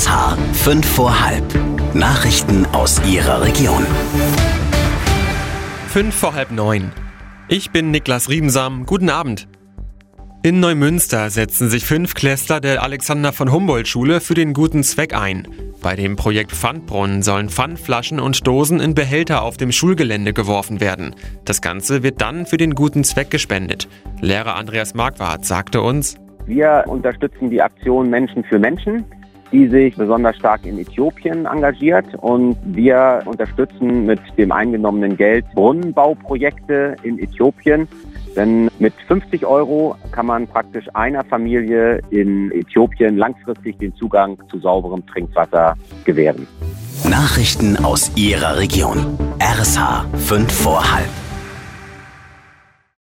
RSH 5 vor halb. Nachrichten aus Ihrer Region. 5 vor halb 9. Ich bin Niklas Riebensam. Guten Abend. In Neumünster setzen sich 5 Klässler der Alexander-von-Humboldt-Schule für den guten Zweck ein. Bei dem Projekt Pfandbrunnen sollen Pfandflaschen und Dosen in Behälter auf dem Schulgelände geworfen werden. Das Ganze wird dann für den guten Zweck gespendet. Lehrer Andreas Marquardt sagte uns: Wir unterstützen die Aktion Menschen für Menschen, die sich besonders stark in Äthiopien engagiert, und wir unterstützen mit dem eingenommenen Geld Brunnenbauprojekte in Äthiopien. Denn mit 50 € kann man praktisch einer Familie in Äthiopien langfristig den Zugang zu sauberem Trinkwasser gewähren. Nachrichten aus Ihrer Region. RSH 5 vor halb.